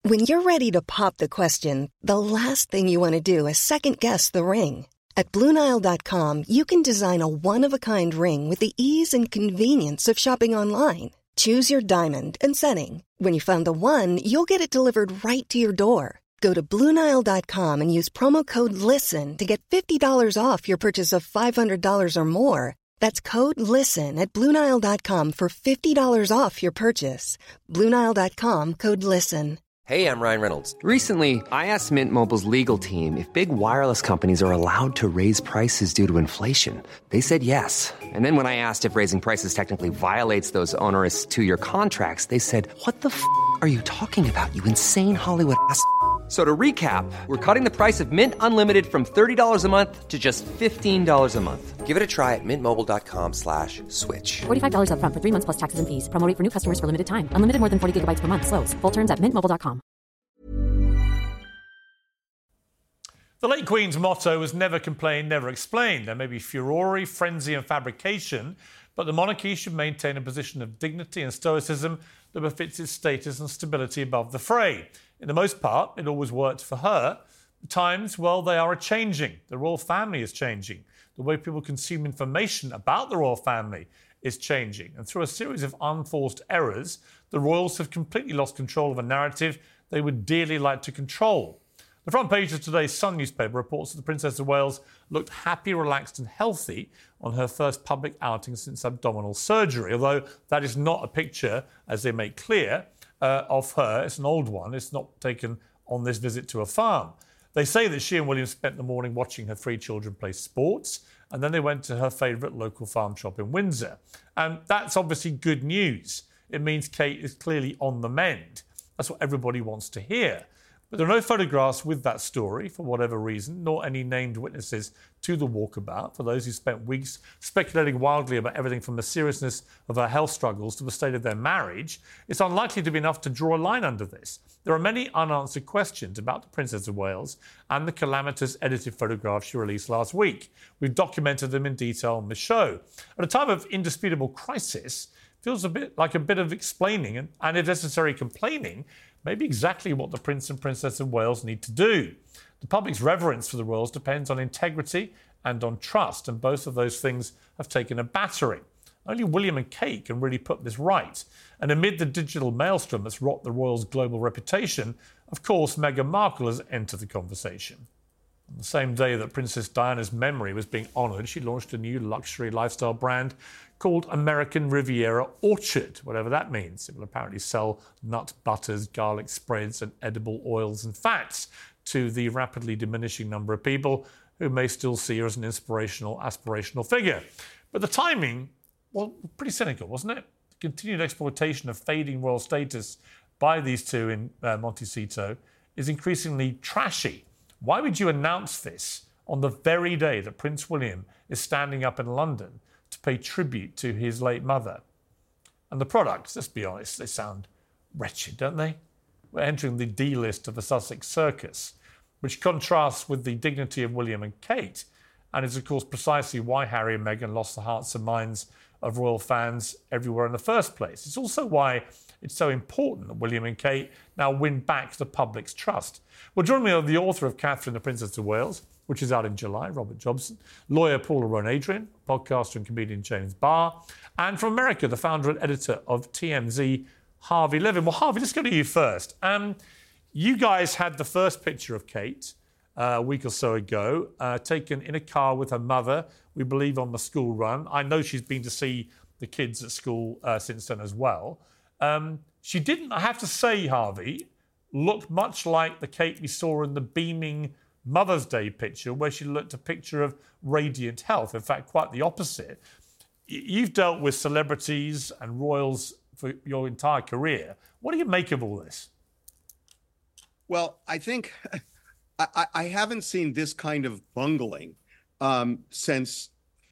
When you're ready to pop the question, the last thing you want to do is second-guess the ring. At BlueNile.com, you can design a one-of-a-kind ring with the ease and convenience of shopping online. Choose your diamond and setting. When you find the one, you'll get it delivered right to your door. Go to BlueNile.com and use promo code LISTEN to get $50 off your purchase of $500 or more. That's code LISTEN at BlueNile.com for $50 off your purchase. BlueNile.com, code LISTEN. Hey, I'm Ryan Reynolds. Recently, I asked Mint Mobile's legal team if big wireless companies are allowed to raise prices due to inflation. They said yes. And then when I asked if raising prices technically violates those onerous two-year contracts, they said, "What the f*** are you talking about, you insane Hollywood ass?" So to recap, we're cutting the price of Mint Unlimited from $30 a month to just $15 a month. Give it a try at mintmobile.com/switch. $45 up front for 3 months plus taxes and fees. Promo rate for new customers for limited time. Unlimited more than 40 gigabytes per month. Slows full terms at mintmobile.com. The late Queen's motto was never complain, never explain. There may be furore, frenzy and fabrication, but the monarchy should maintain a position of dignity and stoicism that befits its status and stability above the fray. In the most part, it always worked for her. The times, well, they are changing. The royal family is changing. The way people consume information about the royal family is changing. And through a series of unforced errors, the royals have completely lost control of a narrative they would dearly like to control. The front page of today's Sun newspaper reports that the Princess of Wales looked happy, relaxed and healthy on her first public outing since abdominal surgery, although that is not a picture, as they make clear, of her. It's an old one. It's not taken on this visit to a farm. They say that she and William spent the morning watching her 3 children play sports, and then they went to her favourite local farm shop in Windsor. And that's obviously good news. It means Kate is clearly on the mend. That's what everybody wants to hear. But there are no photographs with that story, for whatever reason, nor any named witnesses to the walkabout, for those who spent weeks speculating wildly about everything from the seriousness of her health struggles to the state of their marriage. It's unlikely to be enough to draw a line under this. There are many unanswered questions about the Princess of Wales and the calamitous edited photographs she released last week. We've documented them in detail on the show. At a time of indisputable crisis, it feels a bit of explaining and if necessary, complaining, maybe exactly what the Prince and Princess of Wales need to do. The public's reverence for the royals depends on integrity and on trust, and both of those things have taken a battering. Only William and Kate can really put this right. And amid the digital maelstrom that's rocked the royals' global reputation, of course, Meghan Markle has entered the conversation. On the same day that Princess Diana's memory was being honoured, she launched a new luxury lifestyle brand called American Riviera Orchard, whatever that means. It will apparently sell nut butters, garlic spreads and edible oils and fats to the rapidly diminishing number of people who may still see her as an aspirational figure. But the timing, well, pretty cynical, wasn't it? The continued exploitation of fading royal status by these two in Montecito is increasingly trashy. Why would you announce this on the very day that Prince William is standing up in London to pay tribute to his late mother? And the products, let's be honest, they sound wretched, don't they? We're entering the D list of the Sussex Circus, which contrasts with the dignity of William and Kate, and is of course precisely why Harry and Meghan lost the hearts and minds of royal fans everywhere in the first place. It's also why it's so important that William and Kate now win back the public's trust. Well, join me are the author of Catherine, the Princess of Wales, which is out in July, Robert Jobson, lawyer Paula Rowan-Adrian, podcaster and comedian James Barr, and from America, the founder and editor of TMZ, Harvey Levin. Well, Harvey, let's go to you first. You guys had the first picture of Kate a week or so ago, taken in a car with her mother, we believe on the school run. I know she's been to see the kids at school since then as well. She didn't, I have to say, Harvey, look much like the Kate we saw in the beaming Mother's Day picture, where she looked a picture of radiant health. In fact, quite the opposite. You've dealt with celebrities and royals for your entire career. What do you make of all this? Well, I think I haven't seen this kind of bungling since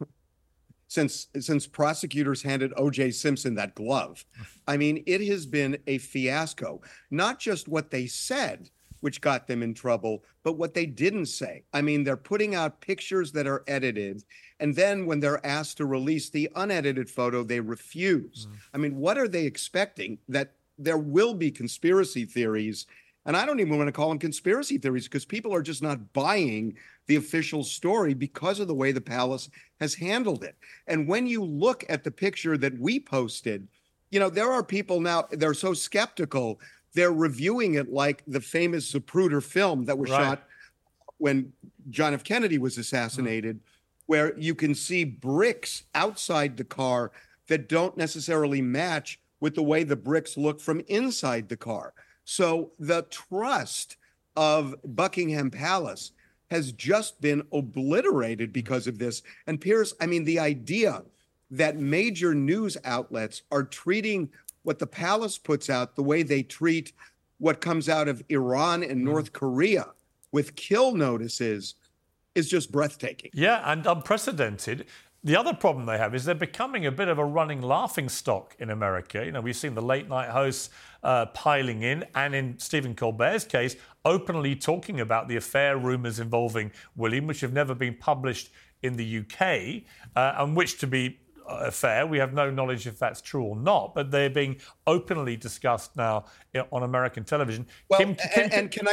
prosecutors handed O.J. Simpson that glove. I mean, it has been a fiasco. Not just what they said, which got them in trouble, but what they didn't say. I mean, they're putting out pictures that are edited, and then when they're asked to release the unedited photo, they refuse. I mean, what are they expecting? That there will be conspiracy theories And I don't even want to call them conspiracy theories because people are just not buying the official story because of the way the palace has handled it. And when you look at the picture that we posted, there are people now, they're so skeptical, they're reviewing it like the famous Zapruder film that was shot when John F. Kennedy was assassinated, where you can see bricks outside the car that don't necessarily match with the way the bricks look from inside the car. So the trust of Buckingham Palace has just been obliterated because of this. And Piers, the idea that major news outlets are treating what the palace puts out the way they treat what comes out of Iran and North Korea with kill notices is just breathtaking. Yeah, and unprecedented. The other problem they have is they're becoming a bit of a running laughingstock in America. We've seen the late night hosts piling in, and in Stephen Colbert's case, openly talking about the affair rumours involving William, which have never been published in the UK, and which, to be fair, we have no knowledge if that's true or not, but they're being openly discussed now on American television. Well, can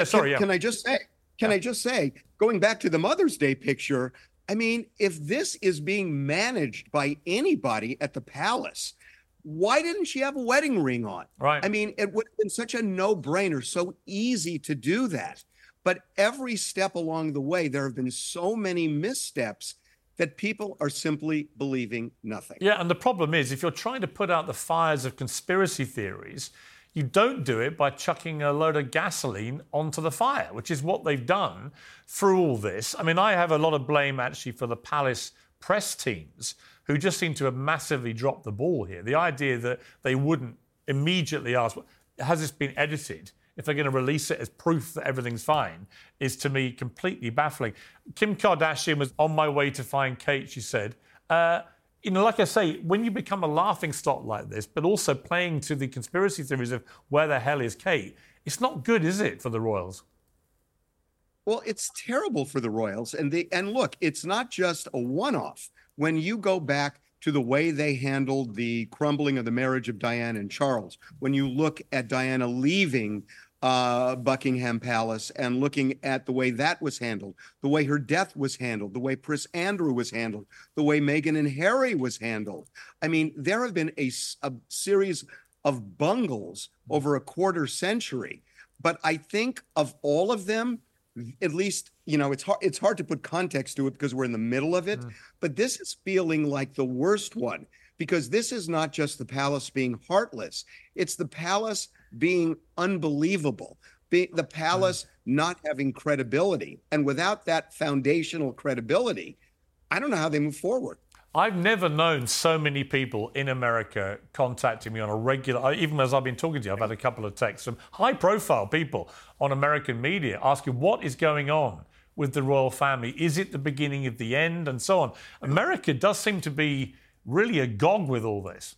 I just say, going back to the Mother's Day picture, if this is being managed by anybody at the palace, why didn't she have a wedding ring on? Right. It would have been such a no-brainer, so easy to do that. But every step along the way, there have been so many missteps that people are simply believing nothing. Yeah, and the problem is, if you're trying to put out the fires of conspiracy theories, you don't do it by chucking a load of gasoline onto the fire, which is what they've done through all this. I have a lot of blame, actually, for the palace press teams, who just seem to have massively dropped the ball here. The idea that they wouldn't immediately ask, has this been edited, if they're going to release it as proof that everything's fine, is, to me, completely baffling. Kim Kardashian was on my way to find Kate, she said. Like I say, when you become a laughingstock like this, but also playing to the conspiracy theories of where the hell is Kate, it's not good, is it, for the royals? Well, it's terrible for the royals. And look, it's not just a one-off. When you go back to the way they handled the crumbling of the marriage of Diana and Charles, when you look at Diana leaving Buckingham Palace and looking at the way that was handled, the way her death was handled, the way Prince Andrew was handled, the way Meghan and Harry was handled. There have been a series of bungles over a quarter century. But I think of all of them, at least, it's hard to put context to it because we're in the middle of it. But this is feeling like the worst one, because this is not just the palace being heartless. It's the palace being unbelievable, the palace not having credibility. And without that foundational credibility, I don't know how they move forward. I've never known so many people in America contacting me on a regular, even as I've been talking to you, I've had a couple of texts from high-profile people on American media asking what is going on with the royal family. Is it the beginning of the end, and so on? America does seem to be really agog with all this.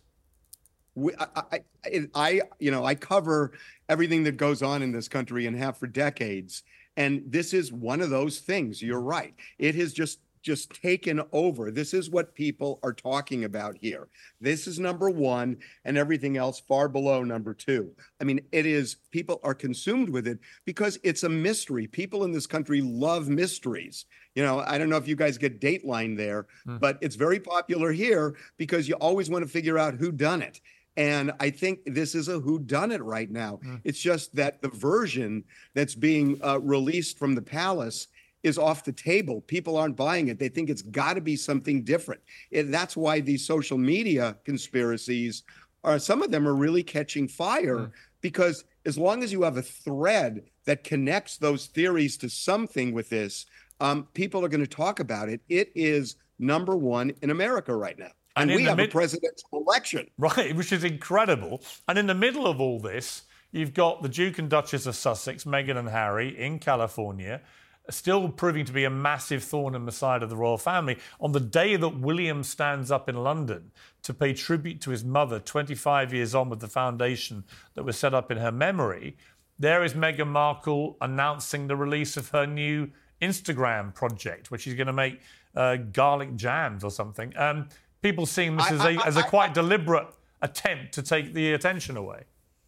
I cover everything that goes on in this country and have for decades. And this is one of those things. You're right. It has just taken over. This is what people are talking about here. This is number one, and everything else far below number two. It is, people are consumed with it because it's a mystery. People in this country love mysteries. I don't know if you guys get Dateline there, but it's very popular here because you always want to figure out who done it. And I think this is a whodunit right now. It's just that the version that's being released from the palace is off the table. People aren't buying it. They think it's got to be something different. That's why these social media conspiracies some of them are really catching fire, because as long as you have a thread that connects those theories to something with this, people are going to talk about it. It is number one in America right now. And we have a presidential election. Right, which is incredible. And in the middle of all this, you've got the Duke and Duchess of Sussex, Meghan and Harry, in California, still proving to be a massive thorn in the side of the royal family. On the day that William stands up in London to pay tribute to his mother, 25 years on with the foundation that was set up in her memory, there is Meghan Markle announcing the release of her new Instagram project, where she's going to make garlic jams or something. People seeing this as a quite deliberate attempt to take the attention away.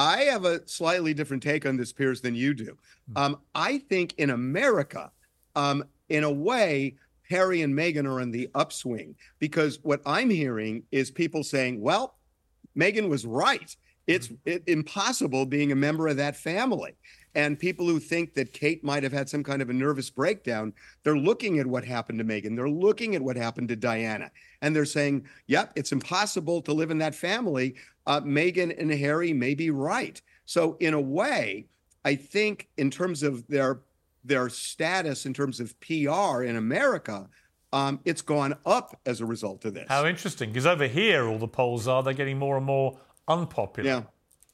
I have a slightly different take on this, Piers, than you do. I think in America, in a way, Harry and Meghan are on the upswing, because what I'm hearing is people saying, well, Meghan was right. It's impossible being a member of that family. And people who think that Kate might have had some kind of a nervous breakdown, they're looking at what happened to Meghan. They're looking at what happened to Diana. And they're saying, yep, it's impossible to live in that family. Meghan and Harry may be right. So in a way, I think in terms of their status, in terms of PR in America, it's gone up as a result of this. How interesting, because over here, all the polls are they're getting more and more unpopular. Yeah.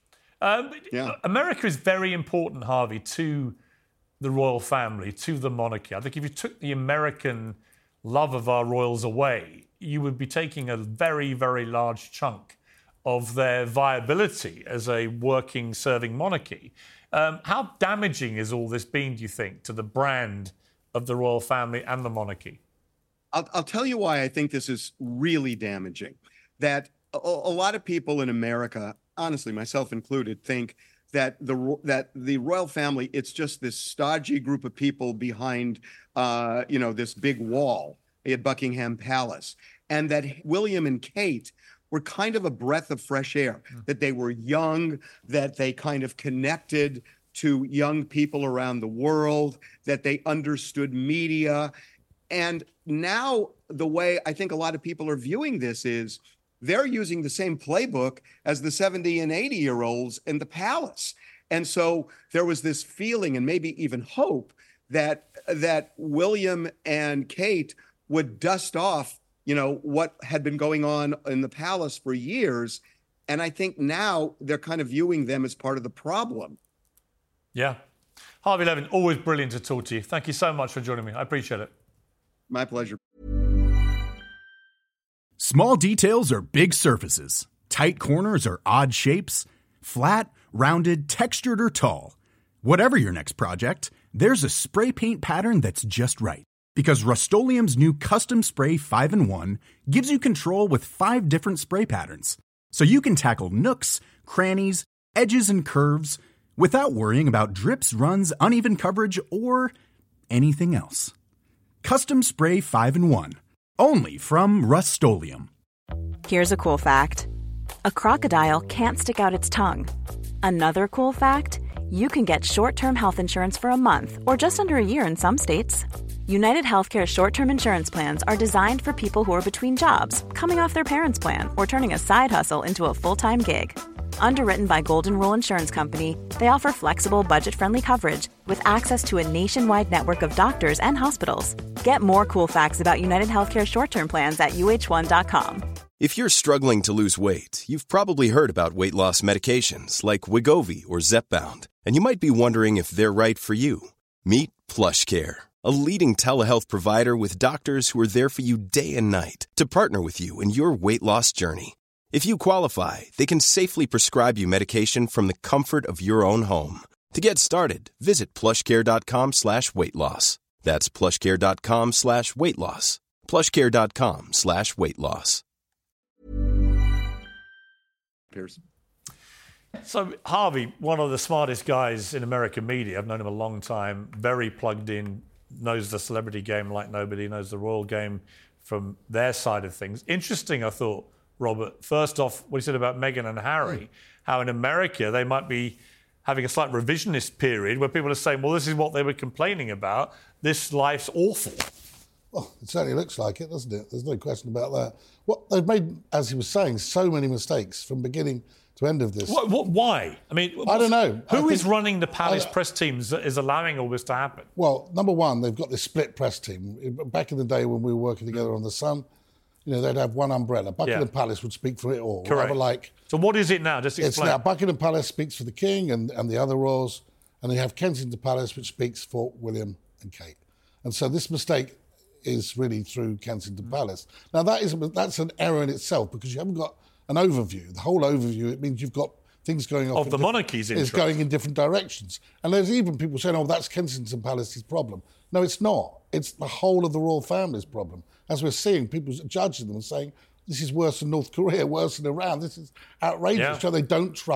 America is very important, Harvey, to the royal family, to the monarchy. I think if you took the American love of our royals away, you would be taking a very, very large chunk of their viability as a working, serving monarchy. How damaging is all this been, do you think, to the brand of the royal family and the monarchy? I'll tell you why I think this is really damaging. That a lot of people in America, honestly, myself included, think that the royal family, it's just this stodgy group of people behind, this big wall at Buckingham Palace, and that William and Kate were kind of a breath of fresh air, that they were young, that they kind of connected to young people around the world, that they understood media. And now the way I think a lot of people are viewing this is they're using the same playbook as the 70 and 80-year-olds in the palace. And so there was this feeling and maybe even hope that William and Kate would dust off, what had been going on in the palace for years. And I think now they're kind of viewing them as part of the problem. Yeah. Harvey Levin, always brilliant to talk to you. Thank you so much for joining me. I appreciate it. My pleasure. Small details are big surfaces. Tight corners are odd shapes. Flat, rounded, textured, or tall. Whatever your next project, there's a spray paint pattern that's just right. Because Rust-Oleum's new Custom Spray 5-in-1 gives you control with 5 different spray patterns. So you can tackle nooks, crannies, edges, and curves without worrying about drips, runs, uneven coverage, or anything else. Custom Spray 5-in-1. Only from Rust-Oleum. Here's a cool fact. A crocodile can't stick out its tongue. Another cool fact, you can get short-term health insurance for a month or just under a year in some states. United Healthcare short-term insurance plans are designed for people who are between jobs, coming off their parents' plan, or turning a side hustle into a full-time gig. Underwritten by Golden Rule Insurance Company, they offer flexible, budget-friendly coverage with access to a nationwide network of doctors and hospitals. Get more cool facts about United Healthcare short-term plans at uh1.com. If you're struggling to lose weight, you've probably heard about weight loss medications like Wegovy or Zepbound, and you might be wondering if they're right for you. Meet PlushCare, a leading telehealth provider with doctors who are there for you day and night to partner with you in your weight loss journey. If you qualify, they can safely prescribe you medication from the comfort of your own home. To get started, visit plushcare.com/weight-loss. That's plushcare.com/weight-loss. plushcare.com/weight-loss. Piers. So, Harvey, one of the smartest guys in American media, I've known him a long time, very plugged in, knows the celebrity game like nobody, knows the royal game from their side of things. Interesting, I thought, Robert, first off, what he said about Meghan and Harry, how in America they might be having a slight revisionist period where people are saying, well, this is what they were complaining about. This life's awful. Well, it certainly looks like it, doesn't it? There's no question about that. They've made, as he was saying, so many mistakes from beginning to end of this. Why? I mean, I don't know. Who is running the Palace press teams that is allowing all this to happen? Well, number one, they've got this split press team. Back in the day when we were working together on The Sun, they'd have one umbrella. Buckingham Palace would speak for it all. Correct. So what is it now? Just explain. It's now Buckingham Palace speaks for the King and the other royals, and they have Kensington Palace, which speaks for William and Kate. And so this mistake is really through Kensington Palace. Now, that's an error in itself because you haven't got an overview. The whole overview, it means you've got things going off. Of the monarchy's interest. It's going in different directions. And there's even people saying, that's Kensington Palace's problem. No, it's not. It's the whole of the royal family's problem. As we're seeing, people judging them and saying, this is worse than North Korea, worse than Iran. This is outrageous. So they don't trust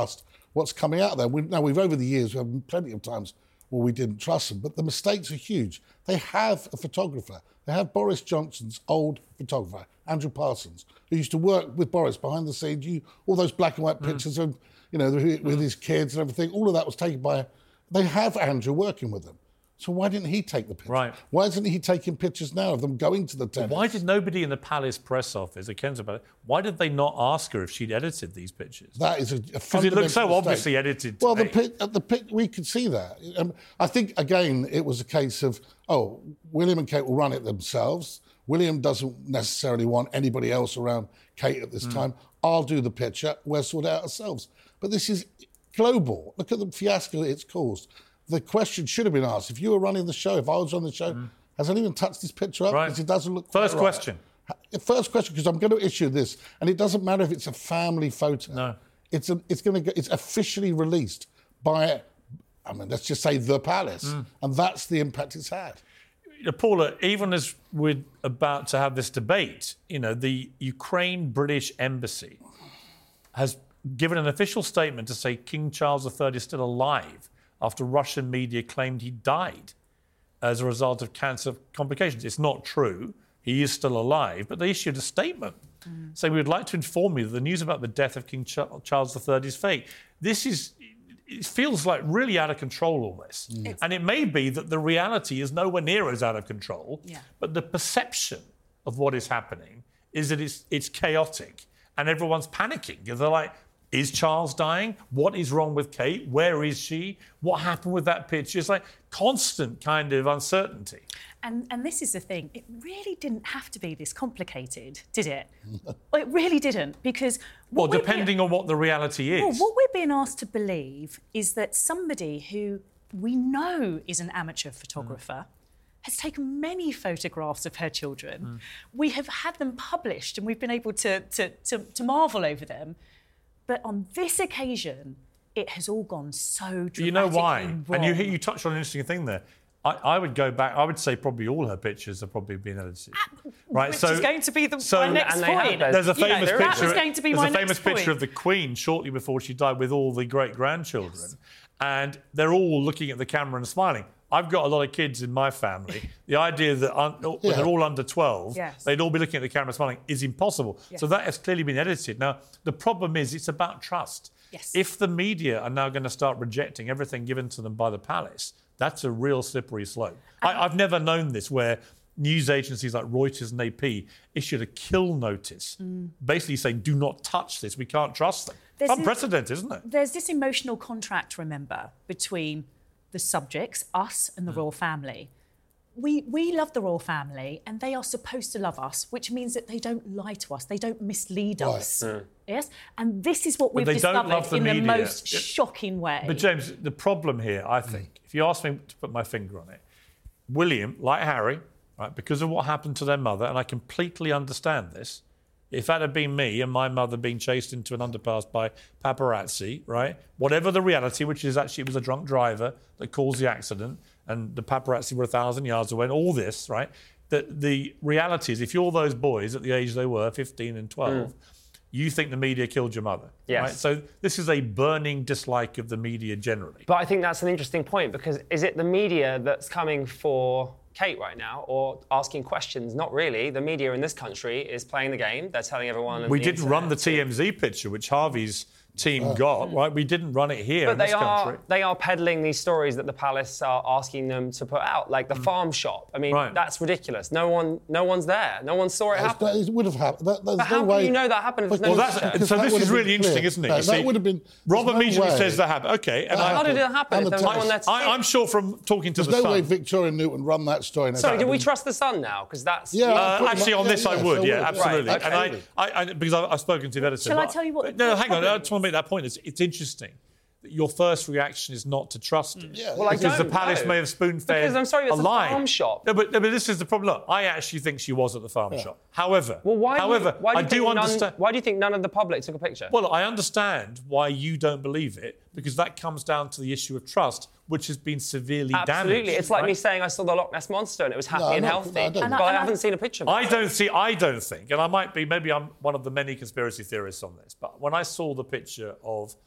what's coming out there. We've over the years, we've had plenty of times where we didn't trust them, but the mistakes are huge. They have a photographer. They have Boris Johnson's old photographer, Andrew Parsons, who used to work with Boris behind the scenes. All those black and white pictures of, with his kids and everything, all of that was taken by... They have Andrew working with them. So why didn't he take the picture? Right. Why isn't he taking pictures now of them going to the tennis? Why did nobody in the Palace press office, why did they not ask her if she'd edited these pictures? That is a because it looks so mistake. obviously edited. Well, we could see that. I think, again, it was a case of, William and Kate will run it themselves. William doesn't necessarily want anybody else around Kate at this time. I'll do the picture. We'll sort it out ourselves. But this is global. Look at the fiasco it's caused. The question should have been asked, if you were running the show, if I was on the show, has anyone touched this picture up? Because it doesn't look First right. question. First question, because I'm going to issue this, and it doesn't matter if it's a family photo. No. It's officially released by, let's just say the Palace, and that's the impact it's had. Paula, even as we're about to have this debate, the Ukraine British Embassy has given an official statement to say King Charles III is still alive after Russian media claimed he died as a result of cancer complications. It's not true. He is still alive, but they issued a statement saying, we would like to inform you that the news about the death of King Charles III is fake. It feels like really out of control, all this. And it may be that the reality is nowhere near as out of control, but the perception of what is happening is that it's chaotic and everyone's panicking. They're like, is Charles dying? What is wrong with Kate? Where is she? What happened with that picture? It's like constant kind of uncertainty. And this is the thing, it really didn't have to be this complicated, did it? It really didn't, because... Well, depending on what the reality is. Well, what we're being asked to believe is that somebody who we know is an amateur photographer has taken many photographs of her children. We have had them published and we've been able to marvel over them. But on this occasion, it has all gone so dramatically You know why? wrong. And you touched on an interesting thing there. I would go back. I would say probably all her pictures have probably been edited, right? Which is going to be my next point. There's a famous picture. That was going to be my next famous picture point. of the Queen shortly before she died with all the great-grandchildren, and they're all looking at the camera and smiling. I've got a lot of kids in my family. The idea that when they're all under 12, they'd all be looking at the camera smiling is impossible. So that has clearly been edited. Now, the problem is it's about trust. If the media are now going to start rejecting everything given to them by the Palace, that's a real slippery slope. I've never known this, where news agencies like Reuters and AP issued a kill notice, basically saying, do not touch this, we can't trust them. It's unprecedented, isn't it? There's this emotional contract, remember, between the subjects, us and the royal family. We love the royal family and they are supposed to love us, which means that they don't lie to us, they don't mislead us. Yes? And this is what we've discovered in the most shocking way. But James, the problem here, I think, if you ask me to put my finger on it, William, like Harry, right, because of what happened to their mother, and I completely understand this, if that had been me and my mother being chased into an underpass by paparazzi, right, whatever the reality, which is actually it was a drunk driver that caused the accident and the paparazzi were 1,000 yards away and all this, right, the reality is if you're those boys at the age they were, 15 and 12, you think the media killed your mother. Yes. Right? So this is a burning dislike of the media generally. But I think that's an interesting point, because is it the media that's coming for Kate right now or asking questions? Not really. The media in this country is playing the game. They're telling everyone... We didn't run the TMZ picture, which Harvey's team got, right? We didn't run it here in this country. But they are peddling these stories that the Palace are asking them to put out, like the farm shop. I mean, that's ridiculous. No one's there. No one saw it happen. It would have happened. But how can you know that happened if there's no picture? So this is really interesting, isn't it? That would have been... Robert immediately says that happened. OK. And how did it happen if there was no one there to see it? I'm sure from talking to the Sun... There's no way Victoria Newton run that story. Sorry, do we trust the Sun now? Because that's... actually, on this I would, absolutely. Right, okay. And because I've spoken to the editor... Shall I tell you what... No, hang on. I just want to make that point. It's interesting that your first reaction is not to trust it. Well, because the Palace may have spoon-fed because I'm sorry, it's a farm shop. No, but this is the problem. Look, I actually think she was at the farm shop. However, I do understand... Why do you think none of the public took a picture? Well, I understand why you don't believe it, because that comes down to the issue of trust, which has been severely damaged. Absolutely. It's like me saying I saw the Loch Ness Monster and it was happy and healthy. But I haven't seen a picture of it. I don't think, and maybe I'm one of the many conspiracy theorists on this, but when I saw the picture of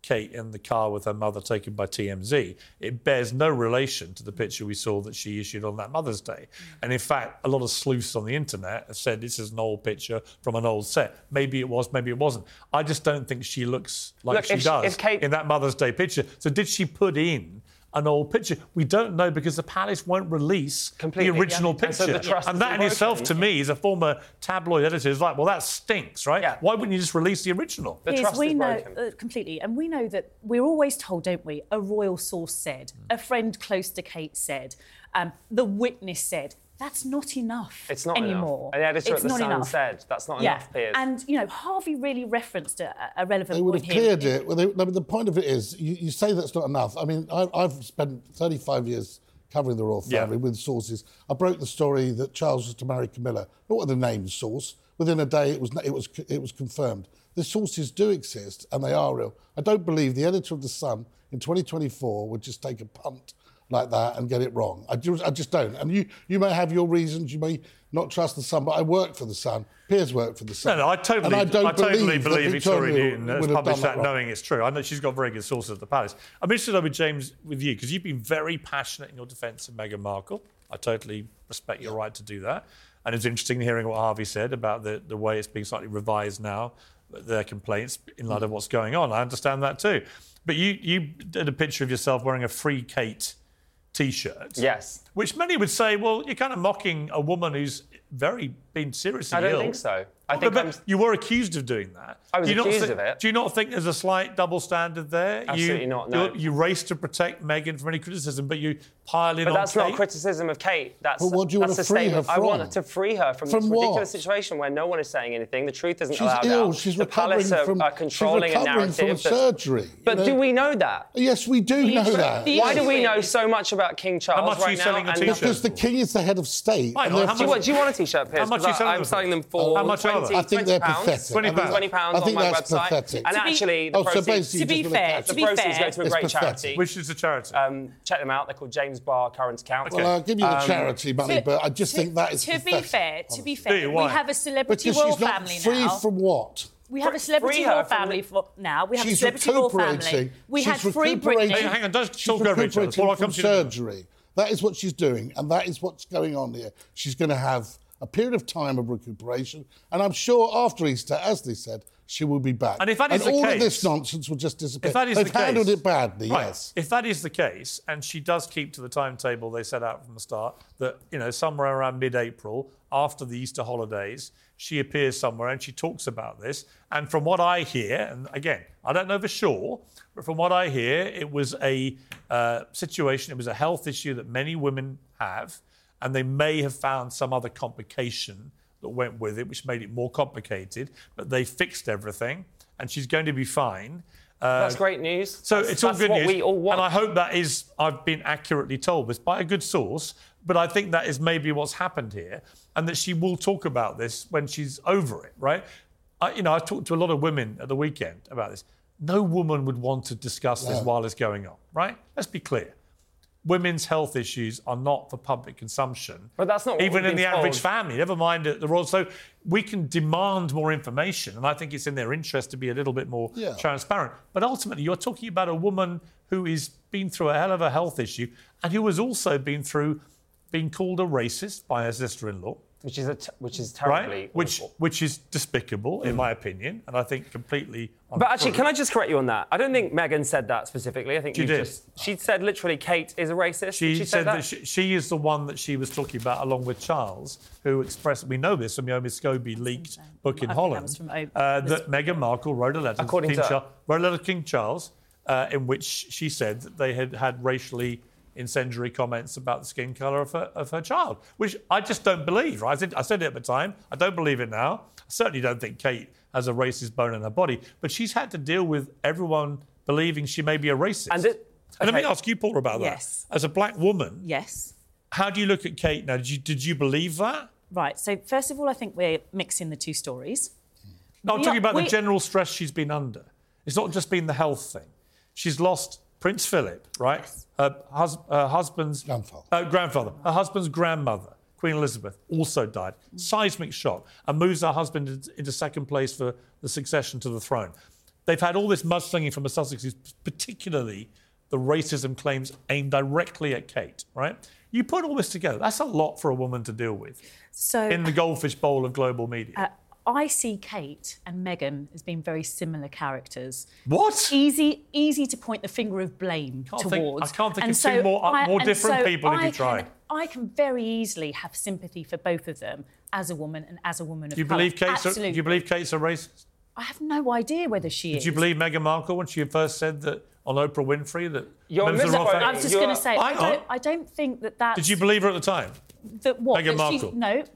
Kate in the car with her mother taken by TMZ, it bears no relation to the picture we saw that she issued on that Mother's Day. And in fact, a lot of sleuths on the internet have said this is an old picture from an old set. Maybe it was, maybe it wasn't. I just don't think she looks like she does in that Mother's Day picture. So did she put in an old picture? We don't know because the Palace won't release the original picture. And that in itself, to me, as a former tabloid editor, is like, well, that stinks, right? Yeah. Why wouldn't you just release the original? The trust is broken. Completely. And we know that we're always told, don't we, a royal source said, a friend close to Kate said, the witness said. That's not enough It's not anymore. Enough. An editor at The Sun said that's not enough, Piers. And, Harvey really referenced a relevant they would point have cleared it. Well, the point of it is, you say that's not enough. I mean, I've spent 35 years covering the royal family with sources. I broke the story that Charles was to marry Camilla. Not with the name source. Within a day, it was confirmed. The sources do exist, and they are real. I don't believe the editor of The Sun in 2024 would just take a punt like that and get it wrong. I just don't. And you may have your reasons. You may not trust The Sun, but I work for The Sun. Piers worked for The Sun. No, I totally believe Victoria Newton has published that knowing it's true. I know she's got very good sources at the Palace. I'm interested, though, with James, with you, because you've been very passionate in your defence of Meghan Markle. I totally respect your right to do that. And it's interesting hearing what Harvey said about the way it's being slightly revised now, their complaints, in light of what's going on. I understand that too. But you did a picture of yourself wearing a Free Kate T-shirt. Yes. Which many would say, well, you're kind of mocking a woman who's been seriously ill. I don't think so. You were accused of doing that. I was accused of it. Do you not think there's a slight double standard there? Absolutely not, no. You race to protect Meghan from any criticism, but you pile in on Kate. But that's not criticism of Kate. That's what do you want to free her from? I want to free her from this ridiculous situation where no one is saying anything. The truth isn't allowed out. She's the recovering Palace from, are controlling a narrative. From surgery. But do we know that? Yes, we do know that. Why do we know so much about King Charles right now? Because the King is the head of state. Do you want a T-shirt, Piers? I'm selling them for how much are they? I think they're pathetic. £20 on my website. Pathetic. And actually, the proceeds to be fair, go to a great charity. Which is the charity? Check them out. They're called James Barr Current Account. Well, I'll give you the charity money, but I just think that is pathetic. To be fair, we have a celebrity royal family now. Free from what? We have a celebrity royal family now. We have a celebrity royal family. We had Free Britney. Hang on, don't talk over each other. From surgery. That is what she's doing, and that is what's going on here. She's going to have a period of time of recuperation, and I'm sure after Easter, as they said, she will be back. And if that is the all case, of this nonsense will just disappear. If that is They've the case, handled it badly, right. yes. If that is the case, and she does keep to the timetable they set out from the start, that somewhere around mid-April, after the Easter holidays, she appears somewhere and she talks about this. And from what I hear, and again, I don't know for sure, but from what I hear, it was a situation, it was a health issue that many women have, and they may have found some other complication that went with it, which made it more complicated, but they fixed everything, and she's going to be fine. That's great news. So it's all good news. We all want. And I hope that is, I've been accurately told this by a good source, but I think that is maybe what's happened here, and that she will talk about this when she's over it, right? I talked to a lot of women at the weekend about this. No woman would want to discuss this while it's going on, right? Let's be clear. Women's health issues are not for public consumption. But that's not what even in the told. average family, never mind the royal. So we can demand more information, and I think it's in their interest to be a little bit more transparent. But ultimately, you're talking about a woman who has been through a hell of a health issue and who has also been through being called a racist by her sister-in-law. Which is terribly awful. Which is despicable, in my opinion, and I think completely But actually, can I just correct you on that? I don't think Meghan said that specifically. I think she said literally Kate is a racist. She said that she is the one that she was talking about, along with Charles, who expressed, we know this from Naomi Scobie leaked book in Holland, that Meghan Markle wrote a letter to King Charles, in which she said that they had racially incendiary comments about the skin colour of her child, which I just don't believe. Right? I said it at the time. I don't believe it now. I certainly don't think Kate has a racist bone in her body, but she's had to deal with everyone believing she may be a racist. And let me ask you, Paula, about that. Yes. As a black woman, yes. How do you look at Kate now? Did you believe that? Right. So first of all, I think we're mixing the two stories. No, I'm talking about the general stress she's been under. It's not just been the health thing. She's lost Prince Philip, right? Yes. Her husband's grandfather. Her husband's grandmother, Queen Elizabeth, also died. Seismic shock, and moves her husband into second place for the succession to the throne. they've had all this mudslinging from the Sussexes, particularly the racism claims aimed directly at Kate, right? You put all this together, that's a lot for a woman to deal with in the goldfish bowl of global media. I see Kate and Meghan as being very similar characters. What? Easy to point the finger of blame towards. I can't think of two more different people if you try. I can very easily have sympathy for both of them as a woman and as a woman of colour. Do you believe Kate's a racist? I have no idea whether she is. Did you believe Meghan Markle when she first said that on Oprah Winfrey that... I was just going to say, I don't think that that's... Did you believe her at the time? That what? Meghan Markle?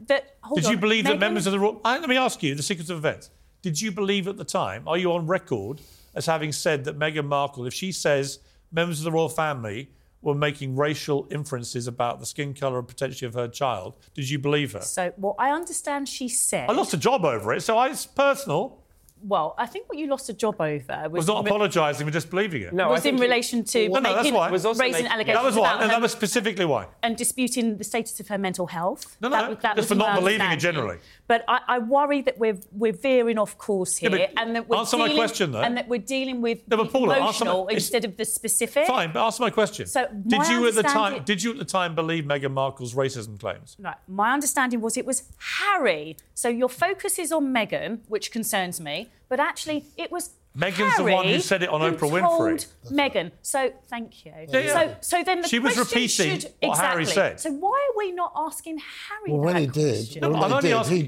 Did you believe that members of the royal... Let me ask you, the sequence of events. Did you believe at the time, are you on record as having said that Meghan Markle, if she says members of the royal family were making racial inferences about the skin colour and potentially of her child, did you believe her? So what I understand she said... I lost a job over it, so it's personal. Well, I think what you lost a job over was not apologising for just believing it. No, was in relation to raising allegations. That was why, and that was specifically why. And disputing the status of her mental health. Just for not believing it generally. But I worry that we're veering off course here, and that we're answer my question though. And that we're dealing with the emotional instead of the specific. Fine, but answer my question. So did you at the time believe Meghan Markle's racism claims? Right. My understanding was it was Harry. So your focus is on Meghan, which concerns me, but actually it was Meghan's Harry the one who said it on Oprah Winfrey. Meghan. So thank you. Yeah. So then the she was repeating what Harry said. So why are we not asking Harry well, when he did, he sort of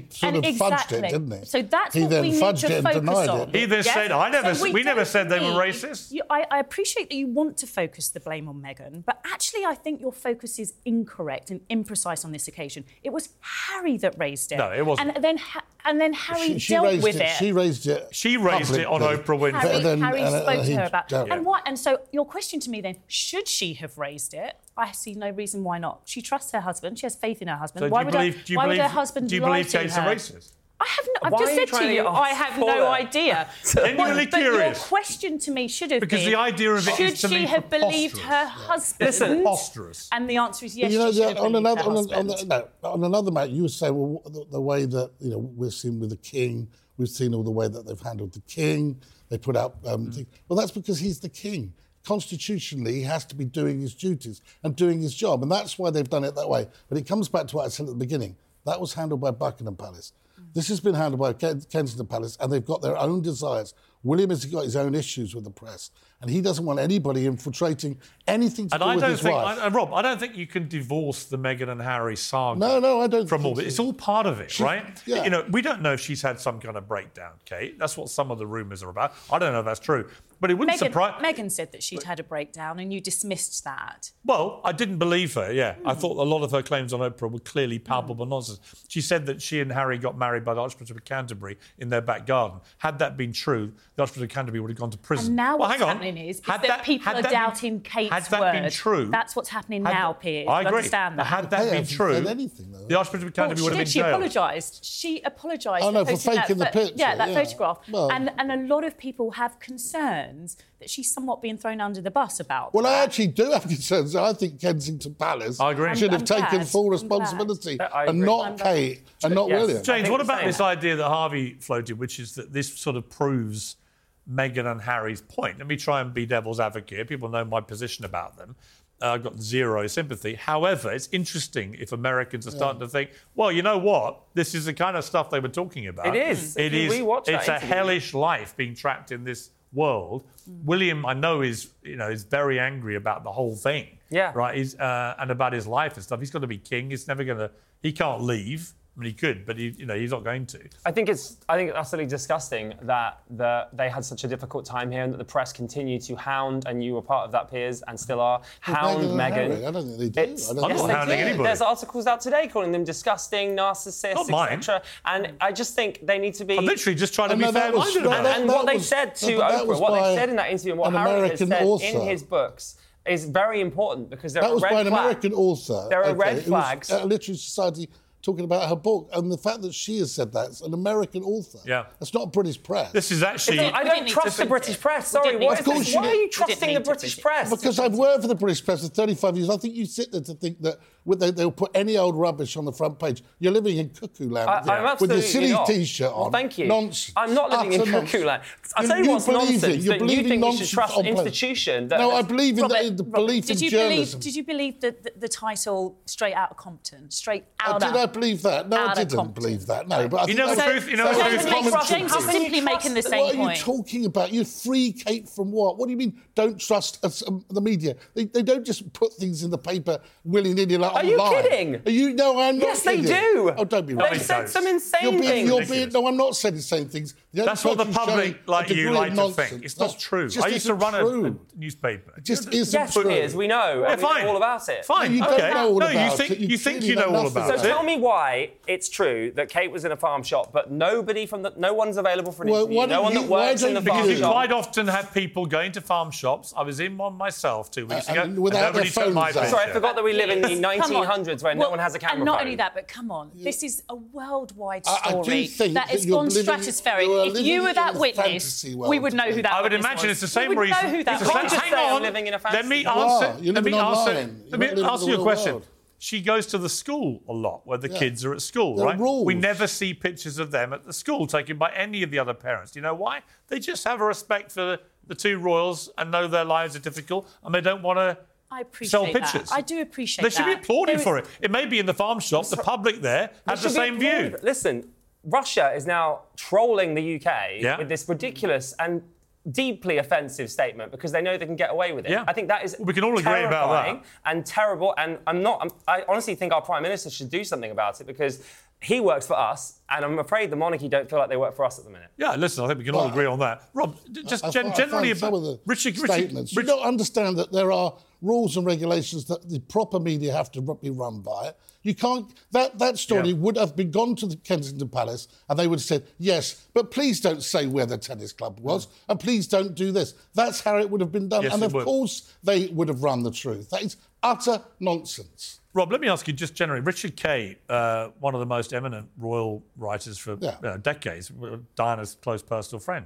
fudged it, didn't he? So that's he what then we need fudged to it focus and denied on. it. He then said, we never said they were racist. I appreciate that you want to focus the blame on Meghan, but actually I think your focus is incorrect and imprecise on this occasion. It was Harry that raised it. No, it wasn't. And then Harry dealt with it. She raised it. She raised it on Oprah Winfrey. Harry spoke to her about it. And what? And so your question to me then, should she have raised it? I see no reason why not. She trusts her husband. She has faith in her husband. So why would her husband lie to her? Do you believe Kate's a racist? I've just said to you, I have no idea. Genuinely curious. Your question to me should have been... Because the idea of it is to me should she have believed her husband? It's preposterous. And the answer is yes, she should have believed her husband. On another matter, you were saying, well, the way that, we've seen with the king, we've seen all the way that they've handled the king, they put out... things. Well, that's because he's the king. Constitutionally, he has to be doing his duties and doing his job, and that's why they've done it that way. But it comes back to what I said at the beginning. That was handled by Buckingham Palace. This has been handled by Kensington Palace, and they've got their own desires. William has got his own issues with the press, and he doesn't want anybody infiltrating anything to do with his wife. Rob, I don't think you can divorce the Meghan and Harry saga. No, I don't. From all, it's all part of it, right? Yeah. We don't know if she's had some kind of breakdown, Kate. That's what some of the rumours are about. I don't know if that's true. But it wouldn't surprise... Meghan said that she'd had a breakdown and you dismissed that. Well, I didn't believe her, I thought a lot of her claims on Oprah were clearly palpable nonsense. She said that she and Harry got married by the Archbishop of Canterbury in their back garden. Had that been true, the Archbishop of Canterbury would have gone to prison. And now what's happening is that people are doubting Kate's word. Had that been true... That's what's happening now, Piers. I agree. Understand that. Had that been true, the Archbishop of Canterbury would have been jailed. She apologised for faking the picture. That photograph. Well, and a lot of people have concerns that she's somewhat being thrown under the bus about Well, that. I actually do have concerns. I think Kensington Palace should have taken full responsibility, and not Kate, and not William. James, what about this idea that Harvey floated, which is that this sort of proves Meghan and Harry's point? Let me try and be devil's advocate. People know my position about them. I've got zero sympathy. However, it's interesting if Americans are starting to think, well, you know what? This is the kind of stuff they were talking about. It is. It's a hellish life being trapped in this world. William, I know, is very angry about the whole thing. Yeah. Right. And about his life and stuff. He's got to be king. He's never going to. He can't leave. I mean, he could, but he's not going to. I think it's utterly disgusting that they had such a difficult time here, and that the press continue to hound, and you were part of that, Piers, and still are, hound Meghan. I don't think they do. I'm not hounding anybody. There's articles out today calling them disgusting, narcissists, etc. And I just think they need to be... I'm literally just trying to be fair-minded about it. And what they said to Oprah, what they said in that interview, and what Harry has said in his books is very important, because there are red flags. That was by an American author. There are red flags. It was a literary society talking about her book, and the fact that she has said that, it's an American author. Yeah. That's not British press. This is actually... I don't trust the British press. Sorry, what is this? Why are you trusting the British press? Because I've worked for the British press for 35 years. I think you sit there to think that they'll put any old rubbish on the front page. You're living in cuckoo land with your silly T-shirt on. Well, thank you. Nonsense. I'm not living in cuckoo land. I'll tell you what's nonsense, that you think we should trust an institution that... No, I believe in the belief in journalism. Did you believe the title Straight Out of Compton? Straight out Did I believe that? No, I didn't believe that. No, but I think James is simply making the same point. What are you talking about? You free Kate from what? What do you mean don't trust the media? They don't just put things in the paper willy-nilly like online. Are you kidding? No, I'm not Yes, kidding. they do. Oh, don't be right. They've said some insane things. No, I'm not saying insane things. That's what the public like you like to think. It's not true. I used to run a newspaper. It just isn't yes, true. it is. We know. Yeah, we know all about it. Fine. You don't know all about it. You think you know all about it. So tell me why it's true that Kate was in a farm shop, but no one's available for an interview. No one that works in the farm shop. Because you quite often have people going to farm shops. I was in one myself 2 weeks ago. And nobody took my picture. Sorry, I forgot that we live in the 1900s where no one has a camera And not phone. only that, but come on, this is a worldwide I do story think that has gone stratospheric. If you were that witness, we would know who that I would witness imagine was. it's the same we would reason. know who that You can't just say I'm living in a fantasy. Let me ask you a question. World. She goes to the school a lot where the kids are at school, There are right? rules. We never see pictures of them at the school taken by any of the other parents. Do you know why? They just have a respect for the two royals and know their lives are difficult and they don't want to sell pictures. I do appreciate that. that. They should be applauded for it. It may be in the farm shop. The public there has the same view. Listen, Russia is now trolling the UK with this ridiculous and deeply offensive statement because they know they can get away with it. Yeah. I think that is we can all agree about that. And terrible. And I honestly think our Prime Minister should do something about it because he works for us, and I'm afraid the monarchy don't feel like they work for us at the minute. Yeah, listen, I think we can all agree on that. Rob, just generally some of the Richard, statements. You don't understand that there are rules and regulations that the proper media have to be run by. You can't. That story would have been gone to the Kensington Palace, and they would have said yes, but please don't say where the tennis club was, and please don't do this. That's how it would have been done, Yes, and of would. course they would have run the truth. That is utter nonsense. Rob, let me ask you just generally. Richard Kate, one of the most eminent royal writers for decades, Diana's close personal friend,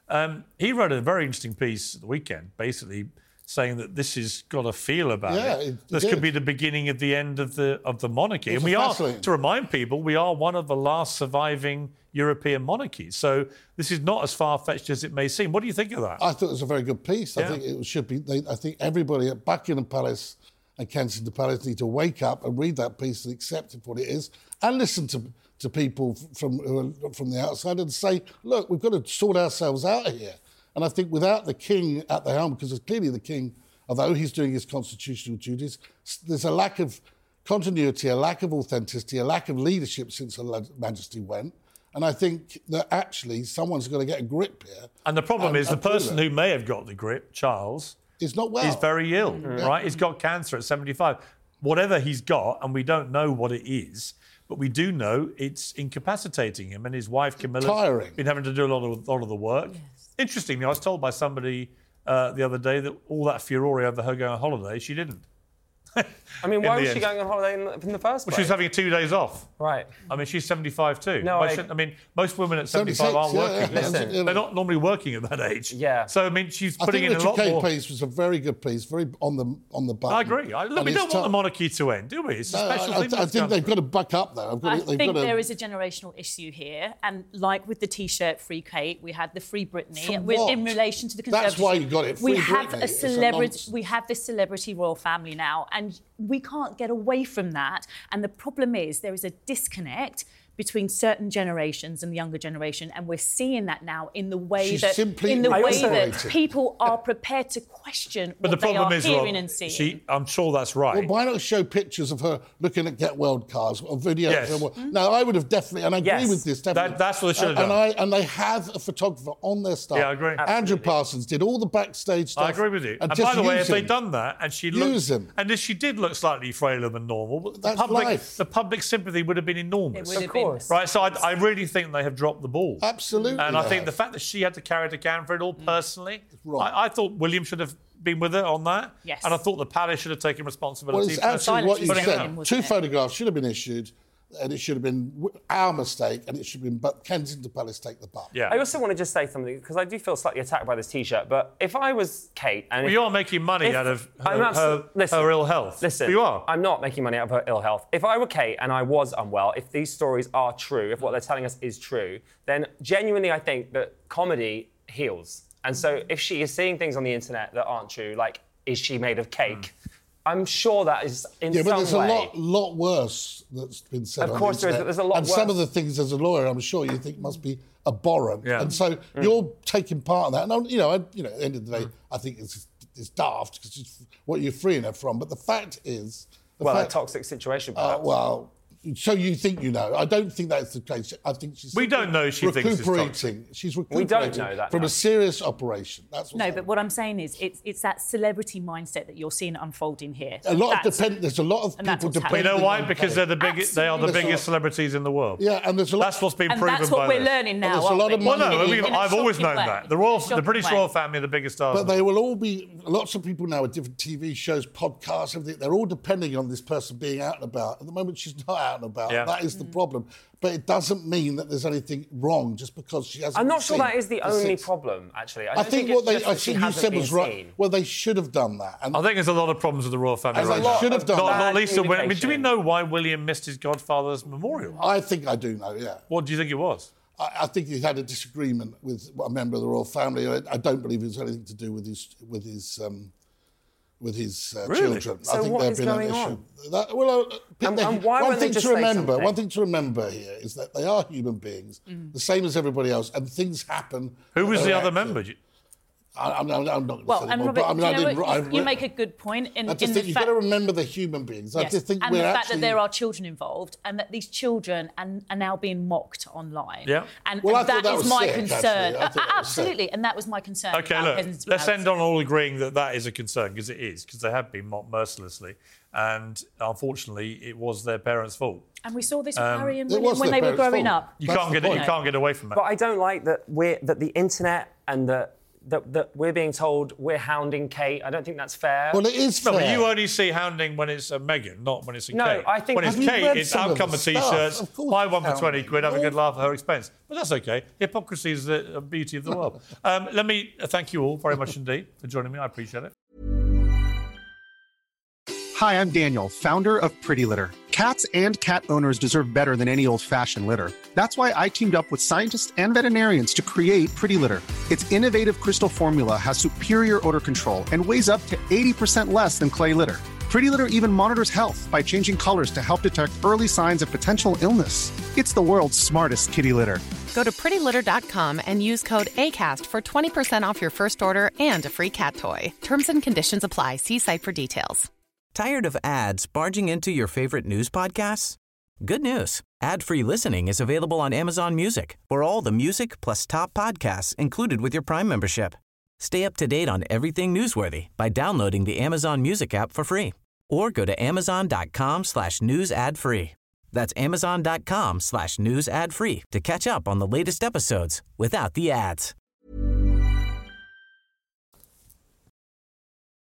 he wrote a very interesting piece at the weekend, basically saying that this has got a feel about it. This could be the beginning of the end of the monarchy. And we are, to remind people, we are one of the last surviving European monarchies. So this is not as far-fetched as it may seem. What do you think of that? I thought it was a very good piece. I think it should be. I think everybody at Buckingham Palace and Kensington Palace need to wake up and read that piece and accept it for what it is, and listen to people from the outside and say, look, we've got to sort ourselves out here. And I think without the king at the helm, because clearly the king, although he's doing his constitutional duties, there's a lack of continuity, a lack of authenticity, a lack of leadership since Her Majesty went. And I think that actually someone's got to get a grip here. And the problem is the person who may have got the grip, Charles, is not well. He's very ill, right? He's got cancer at 75. Whatever he's got, and we don't know what it is, but we do know it's incapacitating him. And his wife, Camilla, has been having to do a lot of the work. Yes. Interestingly, I was told by somebody the other day that all that furore over her going on holiday, she didn't. I mean, why was she going on holiday in the first place? Well, she was having 2 days off. Right. I mean, she's 75 too. No, I mean, most women at 75 aren't working. Listen, they're not normally working at that age. Yeah. So, I mean, she's putting in a lot more... I think the Richard Kate piece was a very good piece, very on the button. I agree. We don't want the monarchy to end, do we? It's a special thing. I think they've got to buck up, though. I think there is a generational issue here. And like with the T-shirt Free Kate, we had the Free Britney. In relation to the Conservatives. That's why you got it, Free Britney. We have this celebrity royal family now. And we can't get away from that. And the problem is there is a disconnect between certain generations and the younger generation, and we're seeing that now in the way that people are prepared to question what they are hearing and seeing. I'm sure that's right. Well, why not show pictures of her looking at Get World cars or videos? Yes. No, I would have definitely, and I agree with this, definitely. That's what they should have done. And they have a photographer on their staff. Yeah, I agree. Andrew Parsons did all the backstage stuff. I agree with you. And by the way, if they'd done that, and she looked... And if she did look slightly frailer than normal, the public sympathy would have been enormous. Of course. Right, so I really think they have dropped the ball. Absolutely. And I think the fact that she had to carry the can for it all personally, I thought William should have been with her on that. Yes. And I thought the palace should have taken responsibility. Well, it's actually what you said. Two photographs should have been issued. and it should have been our mistake, and it should have been but Kensington Palace take the buck. I also want to just say something, because I do feel slightly attacked by this T-shirt, but if I was Kate... and you are making money out of her ill health. Listen, you are. I'm not making money out of her ill health. If I were Kate and I was unwell, if these stories are true, if what they're telling us is true, then genuinely I think that comedy heals. And so if she is seeing things on the internet that aren't true, like, is she made of cake? I'm sure that is in some way... Yeah, but there's a lot worse that's been said on the internet. Of course there is, but there's a lot worse. And some of the things, as a lawyer, I'm sure you think must be abhorrent. Yeah. And so you're taking part in that. And, at the end of the day, I think it's daft, because it's what you're freeing her from. But the fact is... a toxic situation, perhaps. So you think you know. I don't think that's the case. I think she's... We don't know she thinks it's toxic. She's recuperating we don't know that, from a serious operation. That's No, but what I'm saying is it's that celebrity mindset that you're seeing unfolding here. There's a lot of people depending. You know why? Because they're the biggest. They are the biggest celebrities in the world. Yeah, and there's a lot. That's what's been proven by that's what we're learning now. There's a lot of money. I've always known that. The British royal family are the biggest stars. But they will all be. Lots of people now with different TV shows, podcasts, everything. They're all depending on this person being out and about. At the moment, she's not out and about. Yeah. That is the problem. But it doesn't mean that there's anything wrong just because she hasn't. I'm not sure that is the only problem, actually. I think what you said was right. Well, they should have done that. And I think there's a lot of problems with the royal family. They should have done that. Not least of when. Do we know why William missed his godfather's memorial? I think I do know. Yeah. What do you think it was? I think he had a disagreement with a member of the royal family. I don't believe it was anything to do with his Really? children. So I think what there's is been going an issue. on? And why one won't they thing just to say remember. something? One thing to remember here is that they are human beings, the same as everybody else, and things happen. Who was the other member? I'm not going to Well, say and anymore, Robert, you make a good point. I just think you've got to remember the human beings. Yes. I just think and we're the fact actually... that there are children involved and that these children are now being mocked online. Yeah. And, Well, I and thought that that is was my sick, concern. actually. I thought that was Absolutely. And that was my concern. Okay, about look, Kensington let's Palace. end on all agreeing that is a concern, because it is, because they have been mocked mercilessly. And unfortunately, it was their parents' fault. And we saw this with Harry and it William was when their they were parents' growing fault. up. You can't get away from that. But I don't like that the internet and that we're being told we're hounding Kate. I don't think that's fair. Well, it is fair. No, but you only see hounding when it's a Meghan, not when it's a Kate. No, I think... When it's Have you Kate, read it's some out of come the the stuff? T-shirts, Of course buy it's one for 20 hounding. quid, have a good laugh at her expense. But that's okay. Hypocrisy is the beauty of the world. Let me thank you all very much indeed for joining me. I appreciate it. Hi, I'm Daniel, founder of Pretty Litter. Cats and cat owners deserve better than any old-fashioned litter. That's why I teamed up with scientists and veterinarians to create Pretty Litter. Its innovative crystal formula has superior odor control and weighs up to 80% less than clay litter. Pretty Litter even monitors health by changing colors to help detect early signs of potential illness. It's the world's smartest kitty litter. Go to prettylitter.com and use code ACAST for 20% off your first order and a free cat toy. Terms and conditions apply. See site for details. Tired of ads barging into your favorite news podcasts? Good news. Ad-free listening is available on Amazon Music for all the music plus top podcasts included with your Prime membership. Stay up to date on everything newsworthy by downloading the Amazon Music app for free or go to amazon.com/news ad free. That's amazon.com/news ad free to catch up on the latest episodes without the ads.